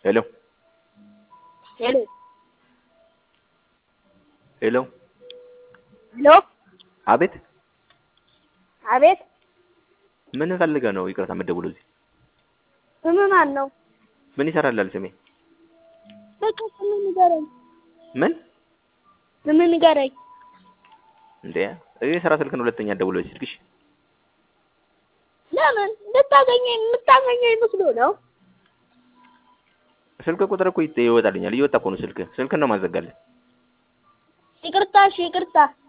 Hello. Hello. Hello. Hello. አቤት አቤት ምን ፈልገህ ነው? ይቅርታ የምትደውለው እዚህ ስምህ ማን ነው? ምን ይሰራልሃል ስሜ? በቃ ስምህ ንገረኝ። ምን ስምህ ንገረኝ። እንዴ የስራ ስልክ ነው። ሁለተኛ ደውለው ስልክሽ ለምን የምታገኘኝ መስሎ ነው? ስልክ ቁጥር እኮ ይወጣልኛል። እየወጣ እኮ ነው ስልክ ነው ማዘጋለህ። ይቅርታ እሺ ይቅርታ